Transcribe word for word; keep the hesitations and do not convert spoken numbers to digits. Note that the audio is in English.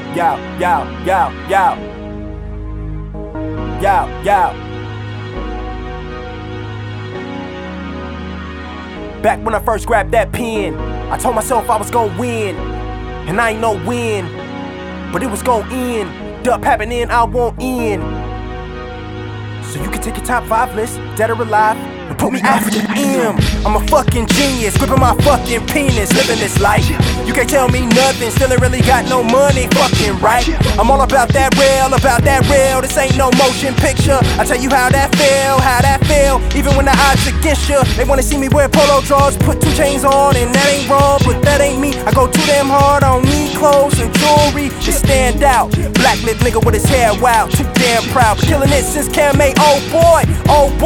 Yo, yo, yo, yo. Yo, yo. Back when I first grabbed that pen, I told myself I was gon' win. And I ain't no win, but it was gon' end. Dup happening, I won't end. So you can take your top five list, dead or alive, and put me after the M. I'm a fucking genius, gripping my fucking penis, living this life. You can't tell me nothing, still ain't really got no money, fucking right. I'm all about that real, about that real. This ain't no motion picture. I tell you how that feel, how that feel. Even when the odds against you, they wanna see me wear polo drawers, put two chains on, and that ain't wrong, but that ain't me. I go too damn hard on me clothes and jewelry to stand out. Black lip nigga with his hair wild, too damn proud, but killing it since Cam A. Oh boy, oh boy.